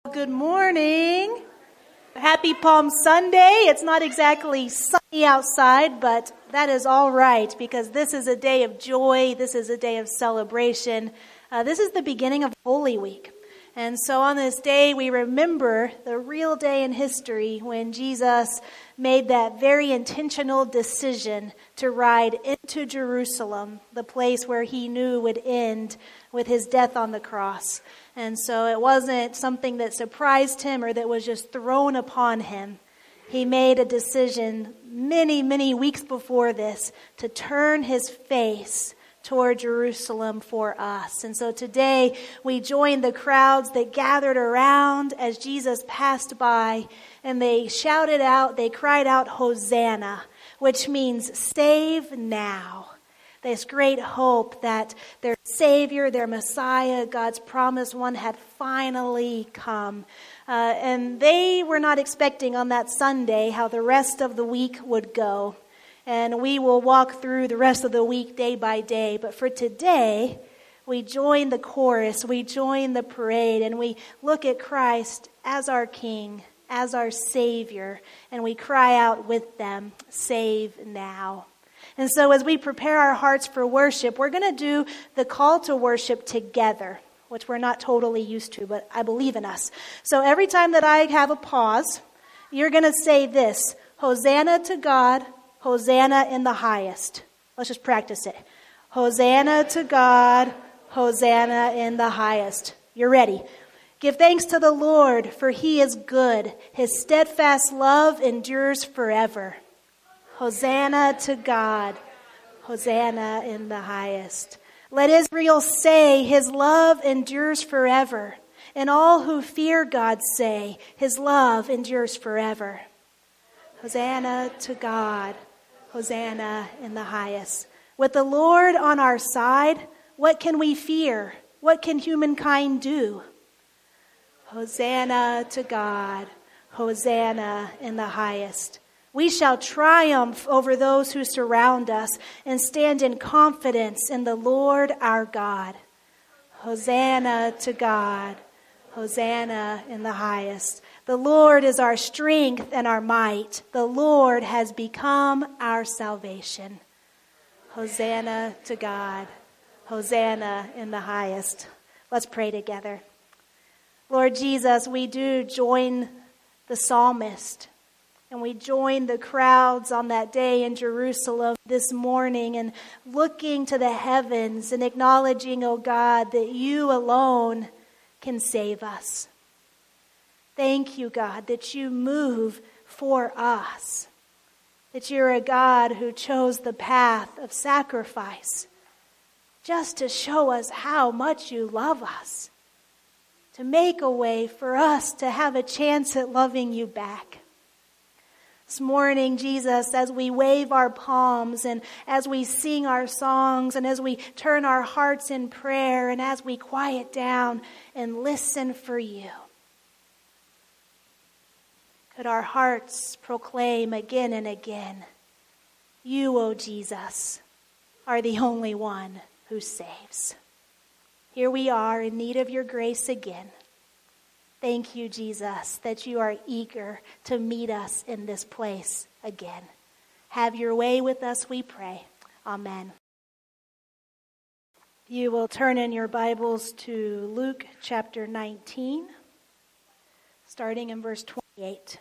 Good morning. Happy Palm Sunday. It's not exactly sunny outside, but that is all right because this is a day of joy. This is a day of celebration. This is the beginning of Holy Week. And so on this day, we remember the real day in history when Jesus made that very intentional decision to ride into Jerusalem, the place where he knew would end with his death on the cross. And so it wasn't something that surprised him or that was just thrown upon him. He made a decision many weeks before this to turn his face toward Jerusalem for us. And so today we join the crowds that gathered around as Jesus passed by, and they shouted out, they cried out, Hosanna, which means save now. This great hope that their Savior, their Messiah, God's promised one, had finally come. And they were not expecting on that Sunday how the rest of the week would go. And we will walk through the rest of the week day by day. But for today, we join the chorus, we join the parade, and we look at Christ as our King, as our Savior, and we cry out with them, save now. And so as we prepare our hearts for worship, we're going to do the call to worship together, which we're not totally used to, but I believe in us. So every time that I have a pause, you're going to say this, Hosanna to God, Hosanna in the highest. Let's just practice it. Hosanna to God, Hosanna in the highest. You're ready. Give thanks to the Lord, for he is good. His steadfast love endures forever. Hosanna to God, Hosanna in the highest. Let Israel say, his love endures forever. And all who fear God say, his love endures forever. Hosanna to God, Hosanna in the highest. With the Lord on our side, what can we fear? What can humankind do? Hosanna to God, Hosanna in the highest. We shall triumph over those who surround us and stand in confidence in the Lord our God. Hosanna to God, Hosanna in the highest. The Lord is our strength and our might. The Lord has become our salvation. Hosanna to God, Hosanna in the highest. Let's pray together. Lord Jesus, we do join the psalmist. And we join the crowds on that day in Jerusalem this morning and looking to the heavens and acknowledging, oh God, that you alone can save us. Thank you, God, that you move for us, that you're a God who chose the path of sacrifice just to show us how much you love us, to make a way for us to have a chance at loving you back. This morning, Jesus, as we wave our palms and as we sing our songs and as we turn our hearts in prayer and as we quiet down and listen for you, could our hearts proclaim again and again, you, O Jesus, are the only one who saves. Here we are in need of your grace again. Thank you, Jesus, that you are eager to meet us in this place again. Have your way with us, we pray. Amen. You will turn in your Bibles to Luke chapter 19, starting in verse 28.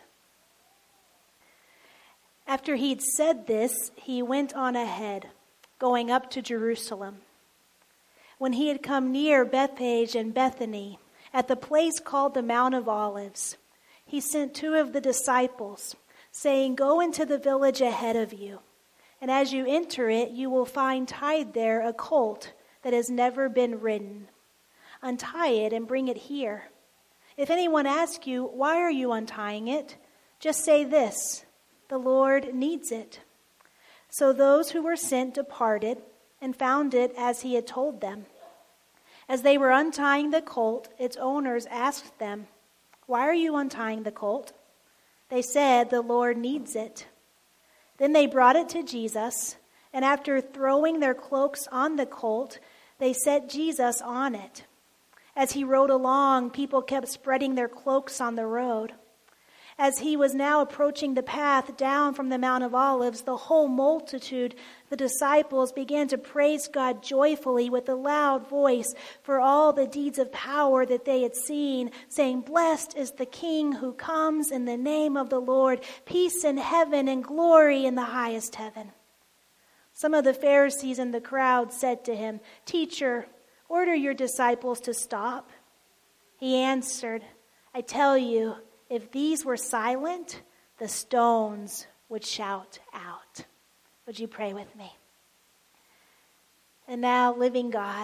After he'd said this, he went on ahead, going up to Jerusalem. When he had come near Bethphage and Bethany, at the place called the Mount of Olives, he sent two of the disciples, saying, go into the village ahead of you, and as you enter it, you will find tied there a colt that has never been ridden. Untie it and bring it here. If anyone asks you, why are you untying it? Just say this, the Lord needs it. So those who were sent departed and found it as he had told them. As they were untying the colt, its owners asked them, why are you untying the colt? They said, the Lord needs it. Then they brought it to Jesus, and after throwing their cloaks on the colt, they set Jesus on it. As he rode along, people kept spreading their cloaks on the road. As he was now approaching the path down from the Mount of Olives, the whole multitude, the disciples, began to praise God joyfully with a loud voice for all the deeds of power that they had seen, saying, "Blessed is the King who comes in the name of the Lord, peace in heaven and glory in the highest heaven." Some of the Pharisees in the crowd said to him, "Teacher, order your disciples to stop." He answered, "I tell you, if these were silent, the stones would shout out." Would you pray with me? And now, living God,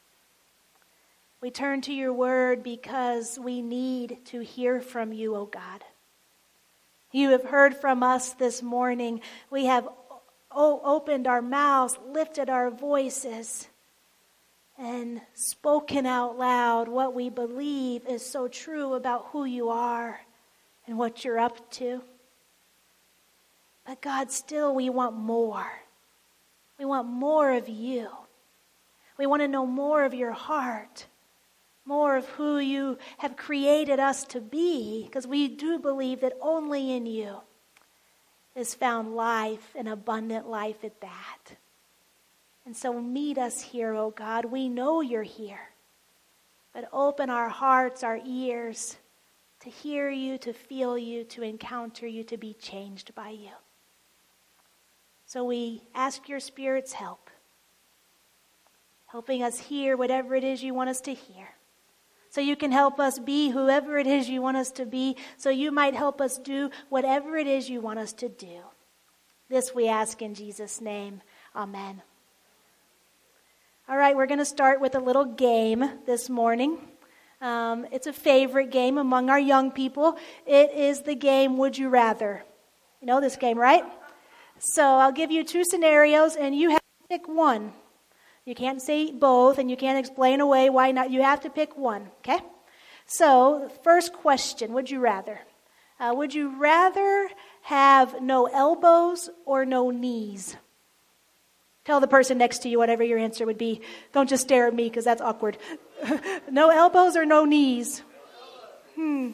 we turn to your word because we need to hear from you, O God. You have heard from us this morning. We have opened our mouths, lifted our voices, and spoken out loud what we believe is so true about who you are and what you're up to. But God, still we want more. We want more of you. We want to know more of your heart, more of who you have created us to be, because we do believe that only in you is found life, and abundant life at that. And so meet us here, oh God. We know you're here. But open our hearts, our ears, to hear you, to feel you, to encounter you, to be changed by you. So we ask your Spirit's help, helping us hear whatever it is you want us to hear. So you can help us be whoever it is you want us to be, so you might help us do whatever it is you want us to do. This we ask in Jesus' name. Amen. All right, we're going to start with a little game this morning. It's a favorite game among our young people. It is the game, Would You Rather? You know this game, right? So I'll give you two scenarios, and you have to pick one. You can't say both, and you can't explain away why not. You have to pick one, okay? So, first question, would you rather? Would you rather have no elbows or no knees? Tell the person next to you whatever your answer would be. Don't just stare at me because that's awkward. No elbows or no knees? I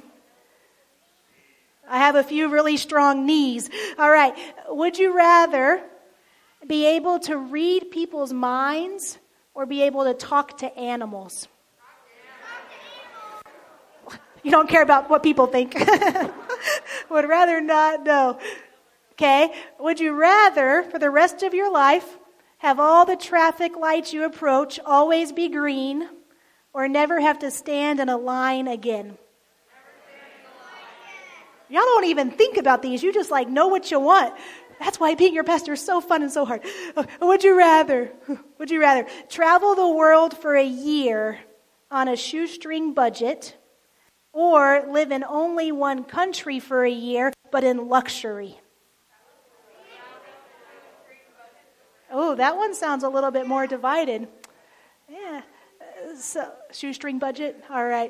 have a few really strong knees. All right. Would you rather be able to read people's minds or be able to talk to animals? You don't care about what people think. Would rather not know. Okay. Would you rather, for the rest of your life, have all the traffic lights you approach always be green, or never have to stand in a line again? Y'all don't even think about these. You just know what you want. That's why being your pastor is so fun and so hard. Would you rather travel the world for a year on a shoestring budget, or live in only one country for a year but in luxury? Oh, that one sounds a little bit more divided. Yeah. So, shoestring budget? All right.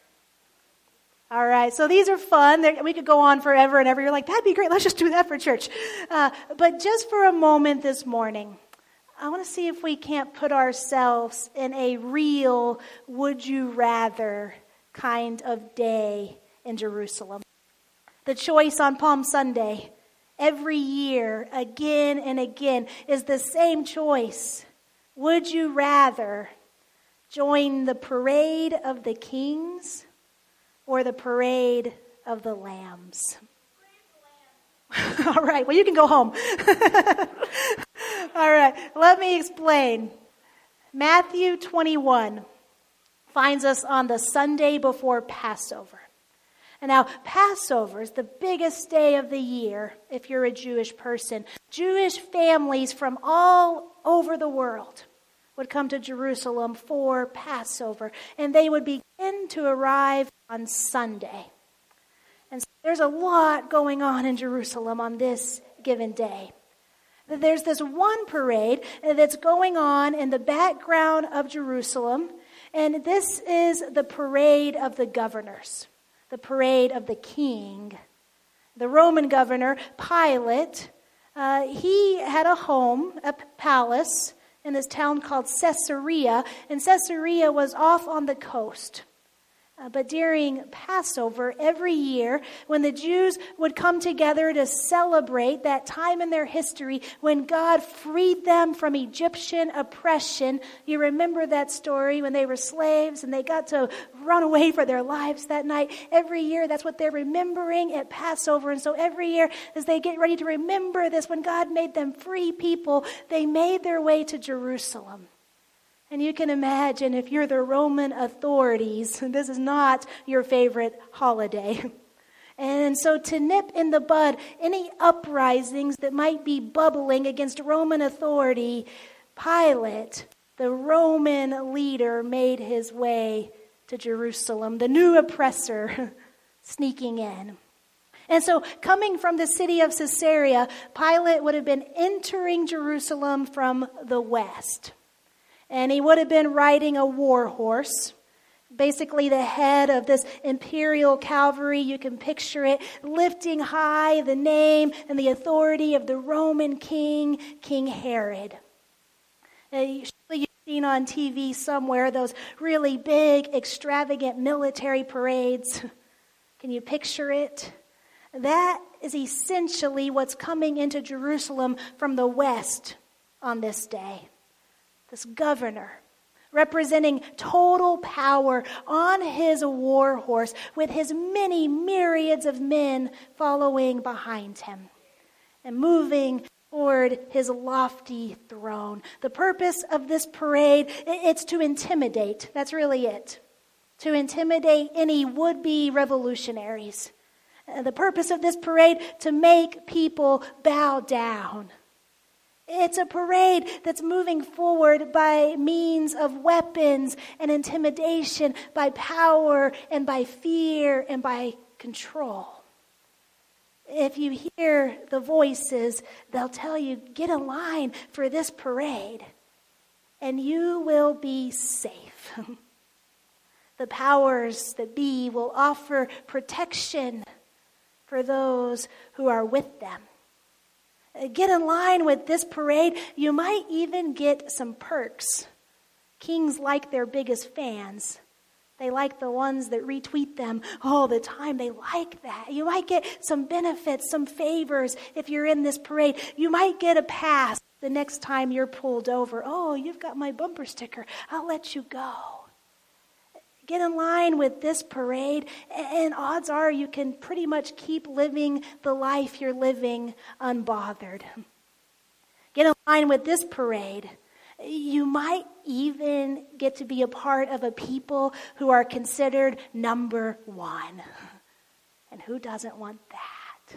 So these are fun. We could go on forever and ever. You're like, that'd be great. Let's just do that for church. But just for a moment this morning, I want to see if we can't put ourselves in a real would you rather kind of day in Jerusalem. The choice on Palm Sunday, every year, again and again, is the same choice. Would you rather join the parade of the kings or the parade of the lambs? All right, well, you can go home. All right, let me explain. Matthew 21 finds us on the Sunday before Passover. And now, Passover is the biggest day of the year if you're a Jewish person. Jewish families from all over the world would come to Jerusalem for Passover, and they would begin to arrive on Sunday. And so there's a lot going on in Jerusalem on this given day. There's this one parade that's going on in the background of Jerusalem, and this is the parade of the governors, the parade of the king. The Roman governor, Pilate, he had a home, a palace in this town called Caesarea, and Caesarea was off on the coast. But during Passover, every year, when the Jews would come together to celebrate that time in their history when God freed them from Egyptian oppression, you remember that story when they were slaves and they got to run away for their lives that night. Every year, that's what they're remembering at Passover. And so every year, as they get ready to remember this, when God made them free people, they made their way to Jerusalem. And you can imagine if you're the Roman authorities, this is not your favorite holiday. And so to nip in the bud any uprisings that might be bubbling against Roman authority, Pilate, the Roman leader, made his way to Jerusalem, the new oppressor sneaking in. And so coming from the city of Caesarea, Pilate would have been entering Jerusalem from the west. And he would have been riding a war horse, basically the head of this imperial cavalry. You can picture it lifting high the name and the authority of the Roman king, King Herod. Surely you've seen on TV somewhere those really big, extravagant military parades. Can you picture it? That is essentially what's coming into Jerusalem from the west on this day. This governor, representing total power on his war horse with his many myriads of men following behind him and moving toward his lofty throne. The purpose of this parade, it's to intimidate. That's really it. To intimidate any would-be revolutionaries. The purpose of this parade, to make people bow down. It's a parade that's moving forward by means of weapons and intimidation, by power and by fear and by control. If you hear the voices, they'll tell you, get in line for this parade, and you will be safe. The powers that be will offer protection for those who are with them. Get in line with this parade. You might even get some perks. Kings like their biggest fans. They like the ones that retweet them all the time. They like that. You might get some benefits, some favors if you're in this parade. You might get a pass the next time you're pulled over. Oh, you've got my bumper sticker. I'll let you go. Get in line with this parade, and odds are you can pretty much keep living the life you're living unbothered. Get in line with this parade. You might even get to be a part of a people who are considered number one. And who doesn't want that?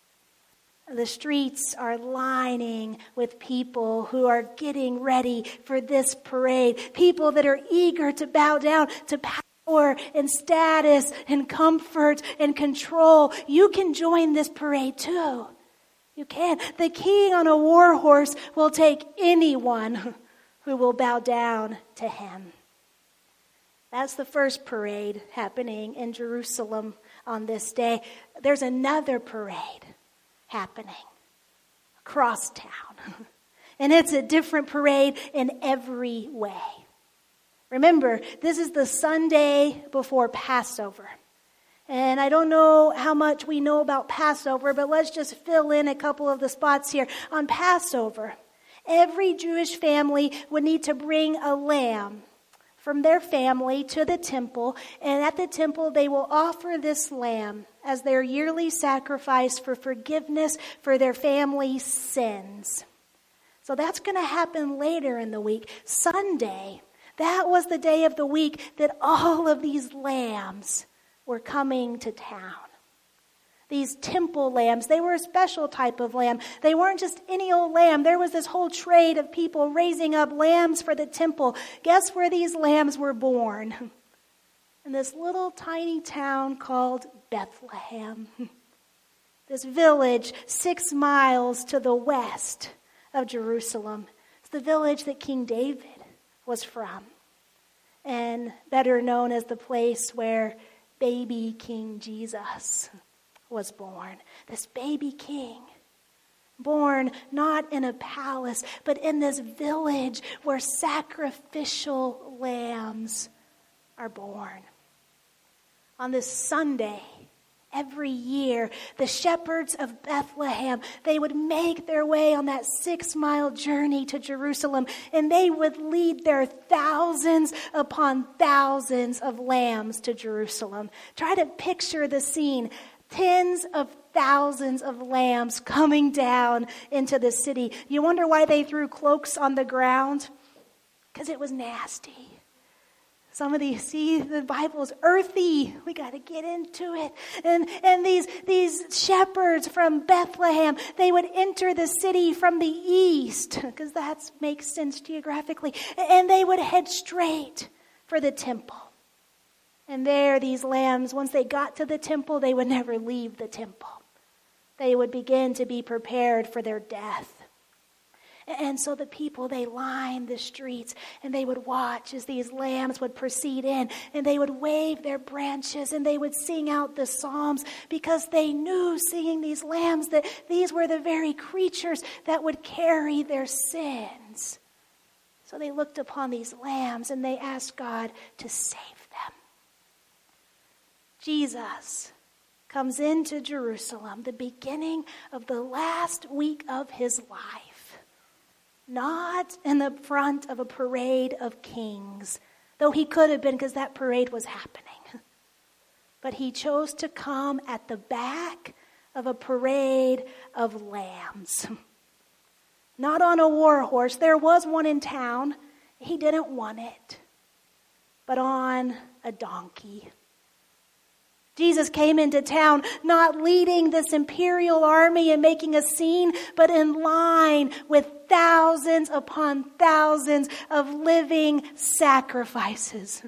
The streets are lining with people who are getting ready for this parade. People that are eager to bow down to power and status and comfort and control. You can join this parade too. You can. The king on a war horse will take anyone who will bow down to him. That's the first parade happening in Jerusalem on this day. There's another parade happening across town. And it's a different parade in every way. Remember, this is the Sunday before Passover. And I don't know how much we know about Passover, but let's just fill in a couple of the spots here. On Passover, every Jewish family would need to bring a lamb from their family to the temple, and at the temple they will offer this lamb as their yearly sacrifice for forgiveness for their family's sins. So that's going to happen later in the week. Sunday, that was the day of the week that all of these lambs were coming to town. These temple lambs, they were a special type of lamb. They weren't just any old lamb. There was this whole trade of people raising up lambs for the temple. Guess where these lambs were born? In this little tiny town called Bethlehem. This village 6 miles to the west of Jerusalem. It's the village that King David was from. And better known as the place where baby King Jesus was born. This baby king Born not in a palace, but in this village where sacrificial lambs are born. On this Sunday, every year, the shepherds of Bethlehem, they would make their way on that 6-mile journey to Jerusalem, and they would lead their thousands upon thousands of lambs to Jerusalem. Try to picture the scene. Tens of thousands of lambs coming down into the city. You wonder why they threw cloaks on the ground? Because it was nasty. Some of these, see, the Bible's earthy. We got to get into it. And these shepherds from Bethlehem, they would enter the city from the east, because that makes sense geographically. And they would head straight for the temple. And there, these lambs, once they got to the temple, they would never leave the temple. They would begin to be prepared for their death. And so the people, they lined the streets, and they would watch as these lambs would proceed in, and they would wave their branches, and they would sing out the psalms, because they knew, seeing these lambs, that these were the very creatures that would carry their sins. So they looked upon these lambs, and they asked God to save them. Jesus comes into Jerusalem, the beginning of the last week of his life. Not in the front of a parade of kings, though he could have been, because that parade was happening. But he chose to come at the back of a parade of lambs. Not on a war horse. There was one in town. He didn't want it. But on a donkey. Jesus came into town not leading this imperial army and making a scene, but in line with thousands upon thousands of living sacrifices.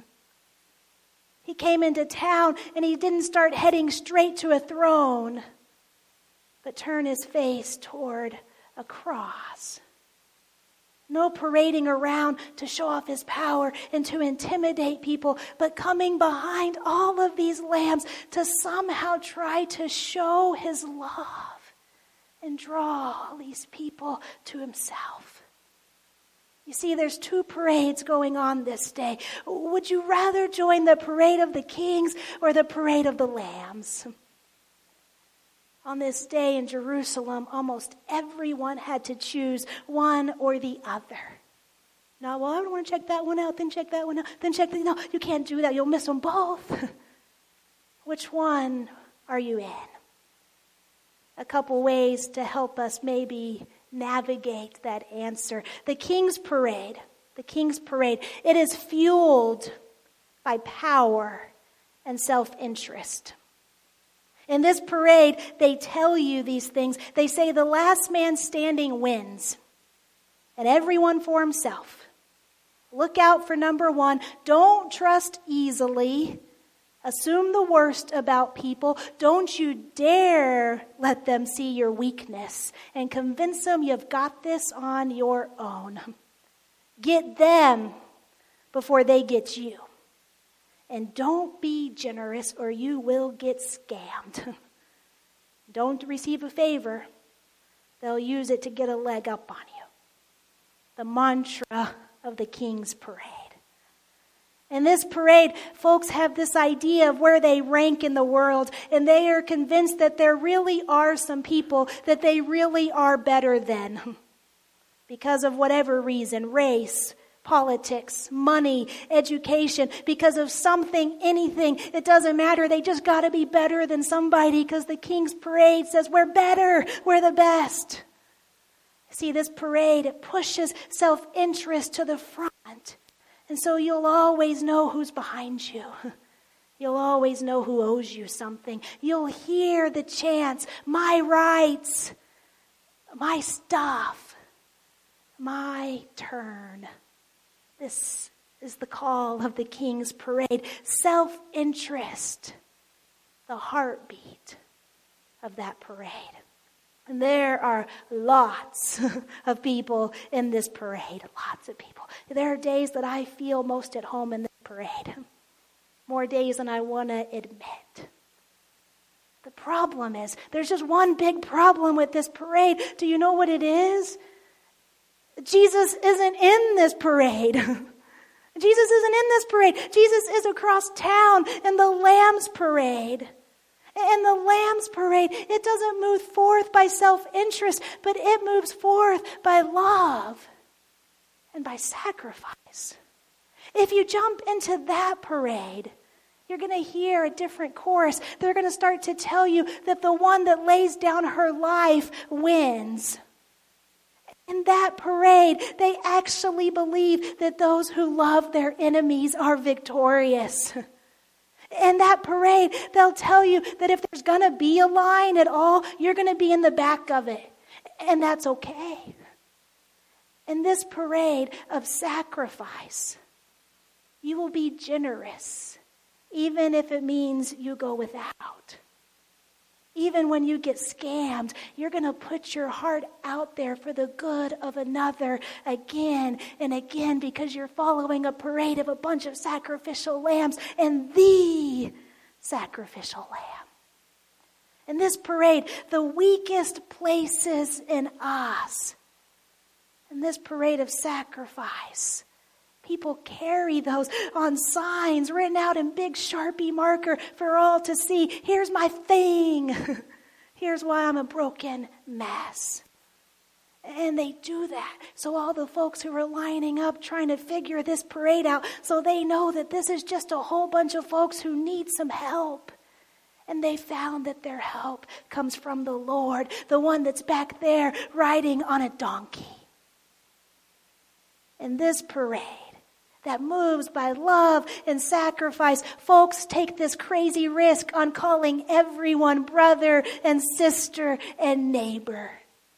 He came into town and he didn't start heading straight to a throne, but turned his face toward a cross. No parading around to show off his power and to intimidate people, but coming behind all of these lambs to somehow try to show his love and draw all these people to himself. You see, there's 2 parades going on this day. Would you rather join the parade of the kings or the parade of the lambs? On this day in Jerusalem, almost everyone had to choose one or the other. No, well, I don't want to check that one out, then check that one out, then check that. No, you can't do that. You'll miss them both. Which one are you in? A couple ways to help us maybe navigate that answer. The King's Parade, it is fueled by power and self-interest. In this parade, they tell you these things. They say the last man standing wins, and everyone for himself. Look out for number 1. Don't trust easily. Assume the worst about people. Don't you dare let them see your weakness and convince them you've got this on your own. Get them before they get you. And don't be generous or you will get scammed. Don't receive a favor. They'll use it to get a leg up on you. The mantra of the King's Parade. In this parade, folks have this idea of where they rank in the world, and they are convinced that there really are some people that they really are better than. Because of whatever reason, race, politics, money, education, because of something, anything, it doesn't matter. They just got to be better than somebody because the King's Parade says we're better, we're the best. See, this parade, it pushes self-interest to the front. And so you'll always know who's behind you. You'll always know who owes you something. You'll hear the chants, my rights, my stuff, my turn. This is the call of the King's Parade. Self-interest, the heartbeat of that parade. And there are lots of people in this parade, lots of people. There are days that I feel most at home in this parade. More days than I want to admit. The problem is, there's just one big problem with this parade. Do you know what it is? Jesus isn't in this parade. Jesus isn't in this parade. Jesus is across town in the Lamb's parade. In the Lamb's parade, it doesn't move forth by self-interest, but it moves forth by love and by sacrifice. If you jump into that parade, you're going to hear a different chorus. They're going to start to tell you that the one that lays down her life wins. In that parade, they actually believe that those who love their enemies are victorious. In that parade, they'll tell you that if there's going to be a line at all, you're going to be in the back of it. And that's okay. In this parade of sacrifice, you will be generous, even if it means you go without. Even when you get scammed, you're going to put your heart out there for the good of another again and again, because you're following a parade of a bunch of sacrificial lambs and the sacrificial lamb. In this parade, the weakest places in us, in this parade of sacrifice, people carry those on signs written out in big Sharpie marker for all to see. Here's my thing. Here's why I'm a broken mess. And they do that so all the folks who are lining up trying to figure this parade out, so they know that this is just a whole bunch of folks who need some help. And they found that their help comes from the Lord, the one that's back there riding on a donkey. In this parade that moves by love and sacrifice, folks take this crazy risk on calling everyone brother and sister and neighbor.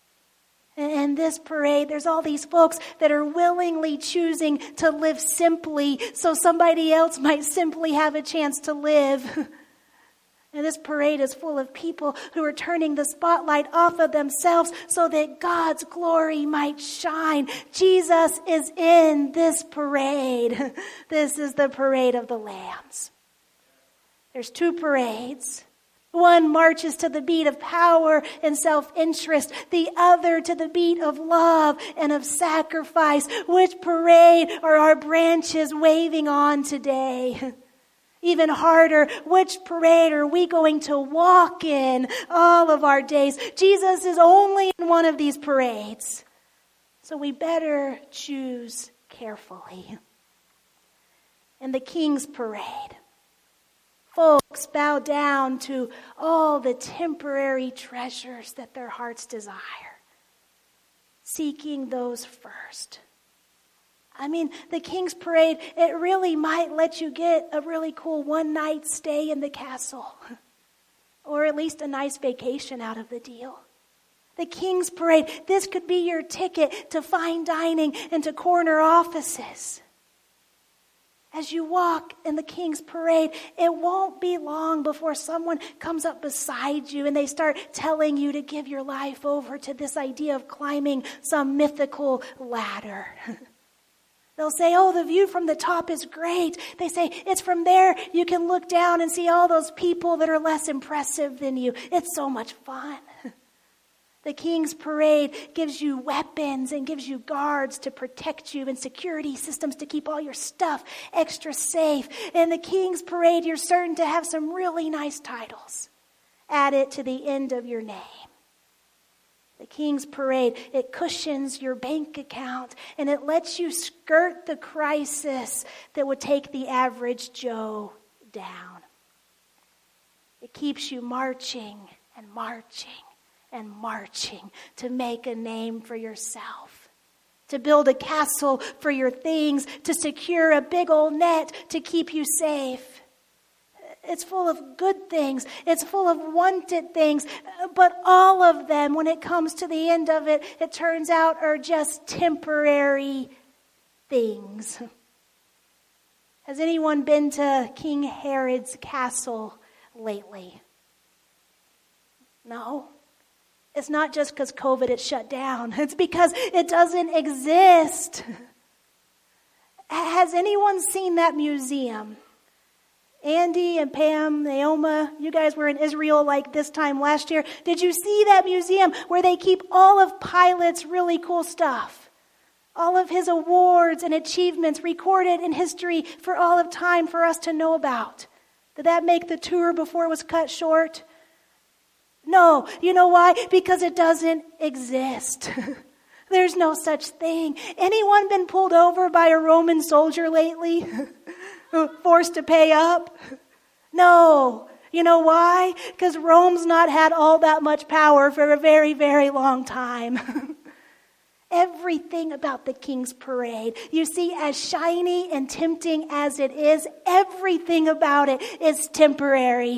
In this parade, there's all these folks that are willingly choosing to live simply so somebody else might simply have a chance to live. And this parade is full of people who are turning the spotlight off of themselves so that God's glory might shine. Jesus is in this parade. This is the parade of the lambs. There's two parades. One marches to the beat of power and self-interest. The other to the beat of love and of sacrifice. Which parade are our branches waving on today? Even harder, which parade are we going to walk in all of our days? Jesus is only in one of these parades. So we better choose carefully. In the King's parade, folks bow down to all the temporary treasures that their hearts desire, seeking those first. I mean, the King's Parade, it really might let you get a really cool one-night stay in the castle. Or at least a nice vacation out of the deal. The King's Parade, this could be your ticket to fine dining and to corner offices. As you walk in the King's Parade, it won't be long before someone comes up beside you and they start telling you to give your life over to this idea of climbing some mythical ladder. They'll say, oh, the view from the top is great. They say, it's from there you can look down and see all those people that are less impressive than you. It's so much fun. The King's Parade gives you weapons and gives you guards to protect you and security systems to keep all your stuff extra safe. In the King's Parade, you're certain to have some really nice titles added to the end of your name. The King's Parade, it cushions your bank account and it lets you skirt the crisis that would take the average Joe down. It keeps you marching and marching and marching to make a name for yourself, to build a castle for your things, to secure a big old net to keep you safe. It's full of good things. It's full of wanted things. But all of them, when it comes to the end of it, it turns out are just temporary things. Has anyone been to King Herod's castle lately? No. It's not just because COVID is shut down. It's because it doesn't exist. Has anyone seen that museum? Andy and Pam, Naoma, you guys were in Israel like this time last year. Did you see that museum where they keep all of Pilate's really cool stuff? All of his awards and achievements recorded in history for all of time for us to know about. Did that make the tour before it was cut short? No. You know why? Because it doesn't exist. There's no such thing. Anyone been pulled over by a Roman soldier lately? Forced to pay up? No. You know why? Because Rome's not had all that much power for a very, very long time. Everything about the King's Parade, you see, as shiny and tempting as it is, everything about it is temporary.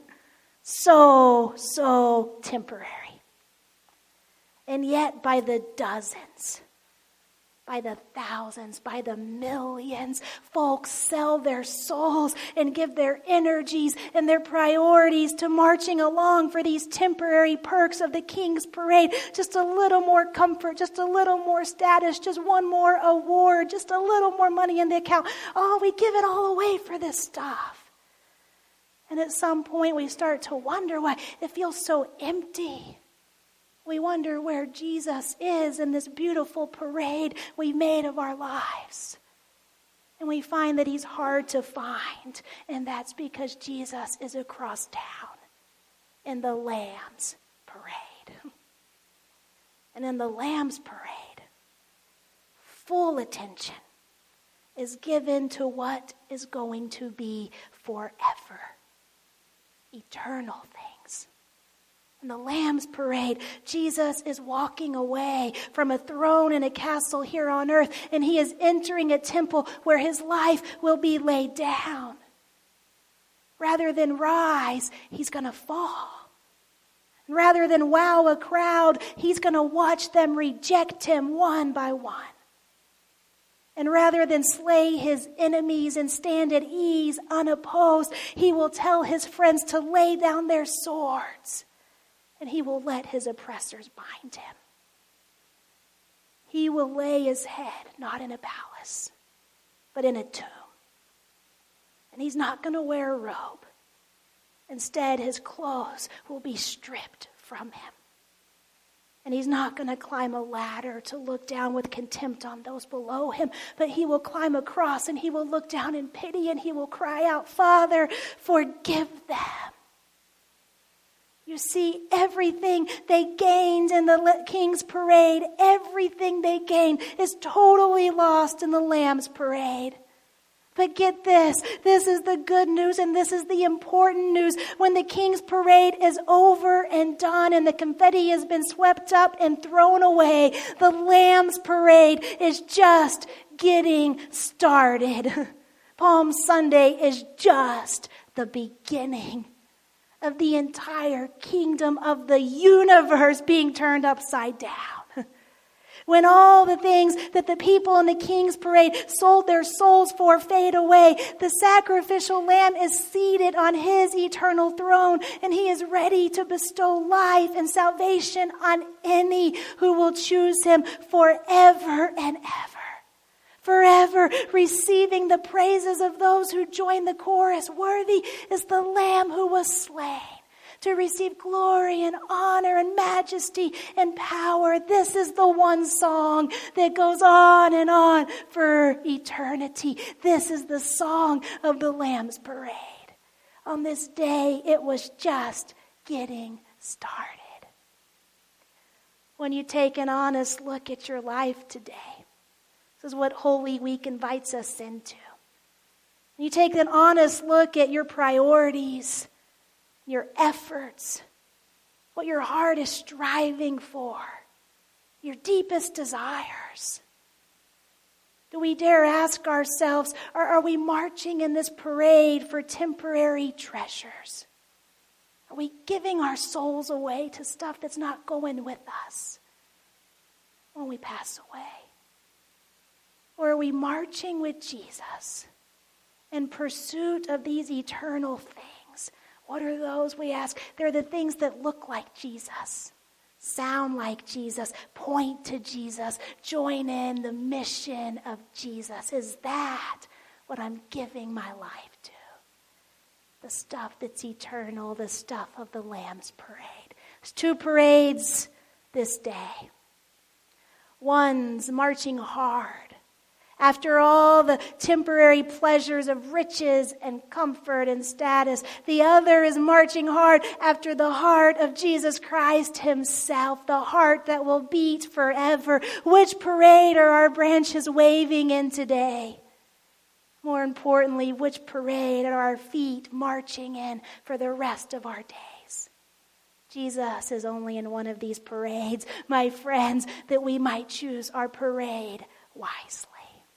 So temporary. And yet by the dozens, by the thousands, by the millions, folks sell their souls and give their energies and their priorities to marching along for these temporary perks of the King's Parade. Just a little more comfort, just a little more status, just one more award, just a little more money in the account. Oh, we give it all away for this stuff. And at some point we start to wonder why it feels so empty. We wonder where Jesus is in this beautiful parade we made of our lives. And we find that he's hard to find. And that's because Jesus is across town in the Lamb's Parade. And in the Lamb's Parade, full attention is given to what is going to be forever. Eternal things. In the Lamb's Parade, Jesus is walking away from a throne in a castle here on earth, and he is entering a temple where his life will be laid down. Rather than rise, he's going to fall. Rather than wow a crowd, he's going to watch them reject him one by one. And rather than slay his enemies and stand at ease unopposed, he will tell his friends to lay down their swords. And he will let his oppressors bind him. He will lay his head not in a palace, but in a tomb. And he's not going to wear a robe. Instead, his clothes will be stripped from him. And he's not going to climb a ladder to look down with contempt on those below him, but he will climb across and he will look down in pity and he will cry out, "Father, forgive them." You see, everything they gained in the King's Parade, everything they gained is totally lost in the Lamb's Parade. But get this is the good news and this is the important news. When the King's Parade is over and done and the confetti has been swept up and thrown away, the Lamb's Parade is just getting started. Palm Sunday is just the beginning of the entire kingdom of the universe being turned upside down. When all the things that the people in the King's Parade sold their souls for fade away, the sacrificial lamb is seated on his eternal throne, and he is ready to bestow life and salvation on any who will choose him forever and ever. Forever receiving the praises of those who join the chorus. Worthy is the Lamb who was slain to receive glory and honor and majesty and power. This is the one song that goes on for eternity. This is the song of the Lamb's Parade. On this day, it was just getting started. When you take an honest look at your life today, this is what Holy Week invites us into. You take an honest look at your priorities, your efforts, what your heart is striving for, your deepest desires. Do we dare ask ourselves, are we marching in this parade for temporary treasures? Are we giving our souls away to stuff that's not going with us when we pass away? Or are we marching with Jesus in pursuit of these eternal things? What are those, we ask? They're the things that look like Jesus, sound like Jesus, point to Jesus, join in the mission of Jesus. Is that what I'm giving my life to? the stuff that's eternal, the stuff of the Lamb's parade. There's two parades this day. One's marching hard after all the temporary pleasures of riches and comfort and status. The other is marching hard after the heart of Jesus Christ himself, the heart that will beat forever. Which parade are our branches waving in today? More importantly, which parade are our feet marching in for the rest of our days? Jesus is only in one of these parades, my friends, that we might choose our parade wisely.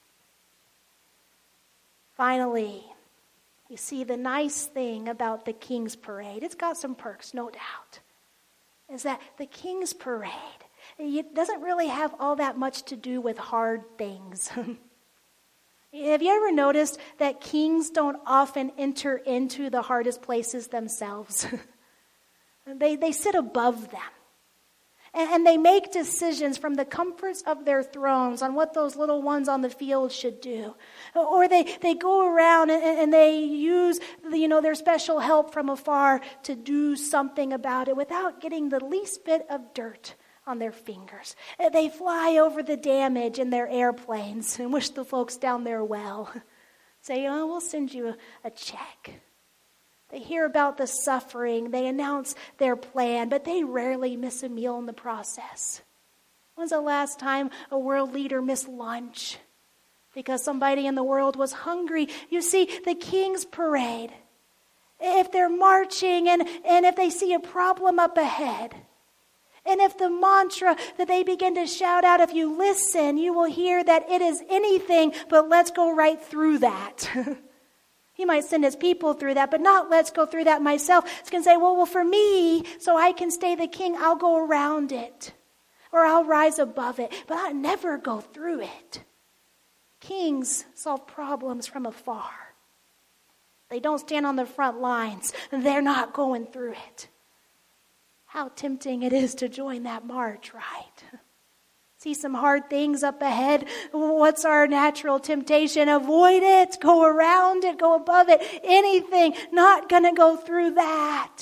Finally, you see, the nice thing about the King's Parade, it's got some perks, no doubt, is that the King's Parade, it doesn't really have all that much to do with hard things. Have you ever noticed that kings don't often enter into the hardest places themselves? They sit above them. And they make decisions from the comforts of their thrones on what those little ones on the field should do. Or they go around and they use their special help from afar to do something about it without getting the least bit of dirt on their fingers. They fly over the damage in their airplanes and wish the folks down there well. Say, we'll send you a check. They hear about the suffering. They announce their plan, but they rarely miss a meal in the process. When's the last time a world leader missed lunch because somebody in the world was hungry? You see, the King's Parade, if they're marching and if they see a problem up ahead, and if the mantra that they begin to shout out, if you listen, you will hear that it is anything but let's go right through that. He might send his people through that, but not let's go through that myself. It's going to say, well, for me, so I can stay the king, I'll go around it. Or I'll rise above it, but I'll never go through it. Kings solve problems from afar. They don't stand on the front lines. They're not going through it. How tempting it is to join that march, right? See some hard things up ahead. What's our natural temptation? Avoid it. Go around it. Go above it. Anything. Not going to go through that.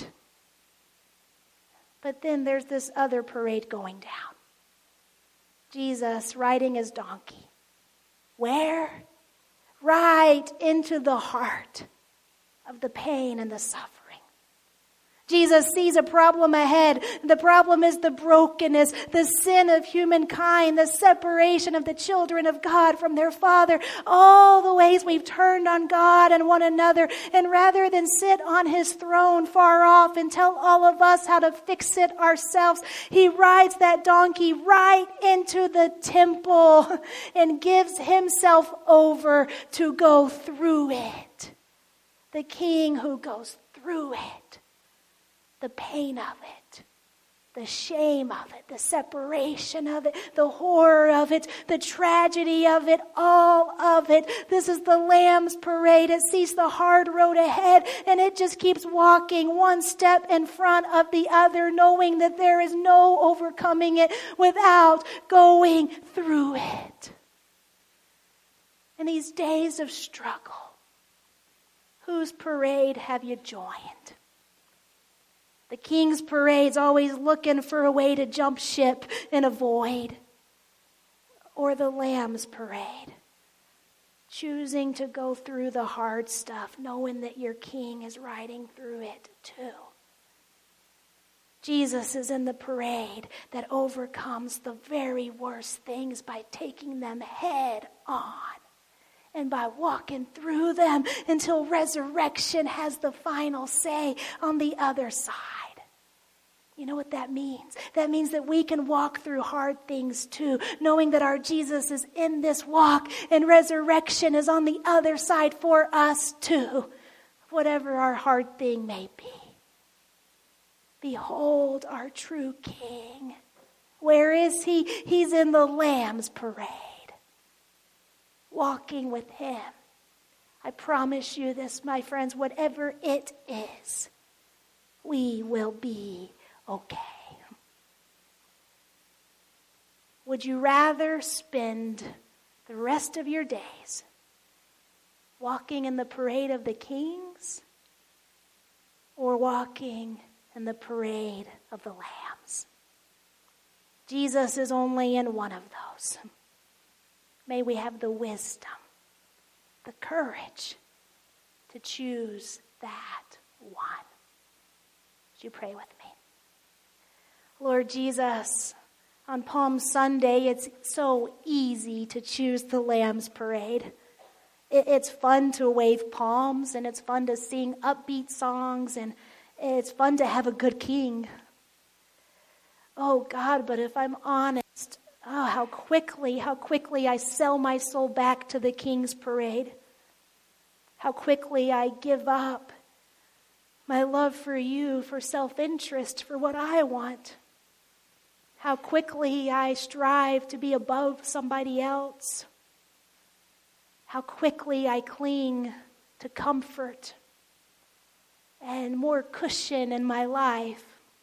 But then there's this other parade going down. Jesus riding his donkey. Where? Right into the heart of the pain and the suffering. Jesus sees a problem ahead. The problem is the brokenness, the sin of humankind, the separation of the children of God from their Father, all the ways we've turned on God and one another. And rather than sit on his throne far off and tell all of us how to fix it ourselves, he rides that donkey right into the temple and gives himself over to go through it. The King who goes through it. The pain of it, the shame of it, the separation of it, the horror of it, the tragedy of it, all of it. This is the Lamb's Parade. It sees the hard road ahead, and it just keeps walking one step in front of the other, knowing that there is no overcoming it without going through it. In these days of struggle, whose parade have you joined? The King's Parade's always looking for a way to jump ship and avoid. Or the Lamb's Parade, choosing to go through the hard stuff, knowing that your King is riding through it too. Jesus is in the parade that overcomes the very worst things by taking them head on. And by walking through them until resurrection has the final say on the other side. You know what that means? That means that we can walk through hard things too, knowing that our Jesus is in this walk and resurrection is on the other side for us too, whatever our hard thing may be. Behold our true King. Where is he? He's in the Lamb's Parade. Walking with him. I promise you this, my friends, whatever it is, we will be okay. Would you rather spend the rest of your days walking in the parade of the kings or walking in the parade of the lambs. Jesus is only in one of those. May we have the wisdom, the courage to choose that one. Would you pray with me? Lord Jesus, on Palm Sunday, it's so easy to choose the Lamb's Parade. It's fun to wave palms, and it's fun to sing upbeat songs, and it's fun to have a good king. Oh God, but if I'm honest, how quickly I sell my soul back to the King's parade. How quickly I give up my love for you, for self-interest, for what I want. How quickly I strive to be above somebody else. How quickly I cling to comfort and more cushion in my life.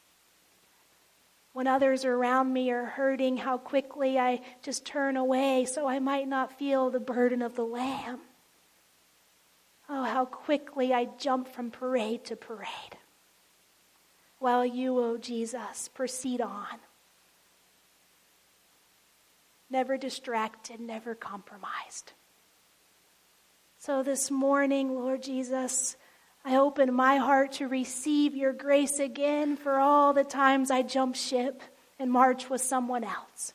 When others around me are hurting, how quickly I just turn away so I might not feel the burden of the Lamb. Oh, how quickly I jump from parade to parade, while you, oh Jesus, proceed on. Never distracted, never compromised. So this morning, Lord Jesus, I open my heart to receive your grace again for all the times I jump ship and march with someone else.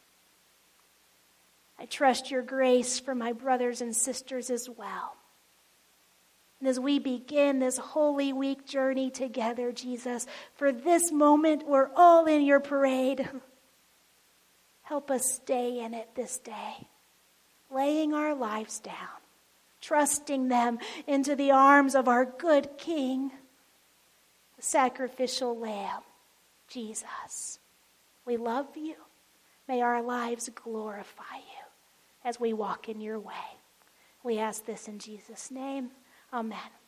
I trust your grace for my brothers and sisters as well. And as we begin this Holy Week journey together, Jesus, for this moment, we're all in your parade. Help us stay in it this day, laying our lives down, trusting them into the arms of our good King, the sacrificial Lamb, Jesus. We love you. May our lives glorify you as we walk in your way. We ask this in Jesus' name. Amen.